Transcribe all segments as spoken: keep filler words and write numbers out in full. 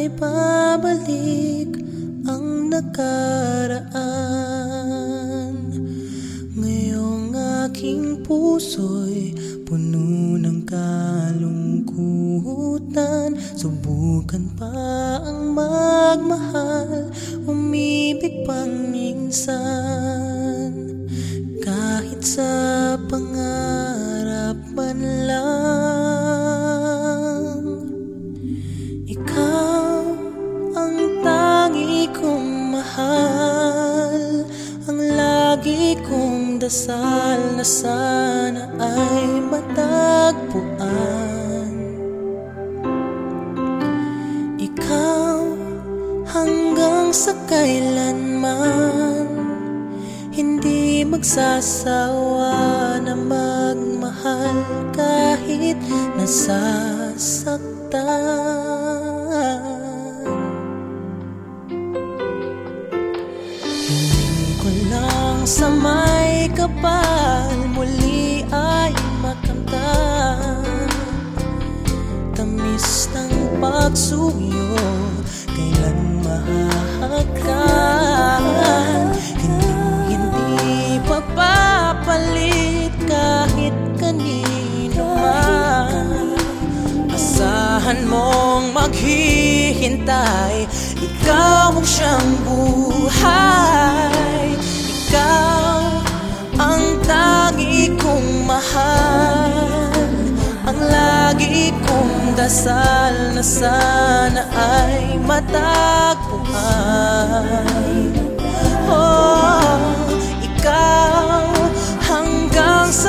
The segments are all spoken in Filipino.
may babalik ang nakaraan. Ngayong aking puso'y puno ng kalungkutan. Subukan pa ang magmahal, umibig pang minsan. Kahit sa pangarap man lang, ikaw ang tangi kong mahal. Ang lagi kong dasal na sana ay matagpuan. Ikaw hanggang sa kailanman, hindi magsasawa na magmahal kahit nasasaktan. Hiling ko lang sa may kapal muli ay makamtan. Tamis ng pagsuyo, kailan mahahagkan. Hindi papapalit kahit kanino man. Asahan mong maghihintay, ikaw ang siyang buhay. Ikaw ang tangi kong mahal. Ang lagi kong dasal na sana ay matagpuan. Oh, ikaw hanggang sa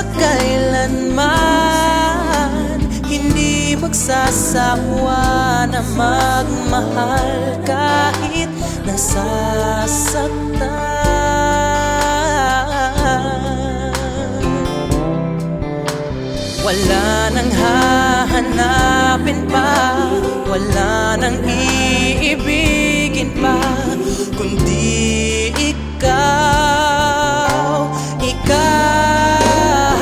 kailanman, hindi magsasawa na magmahal kahit nasasaktan. Wala nang hahanapin pa, wala nang iibigin pa, kundi ikaw, ikaw.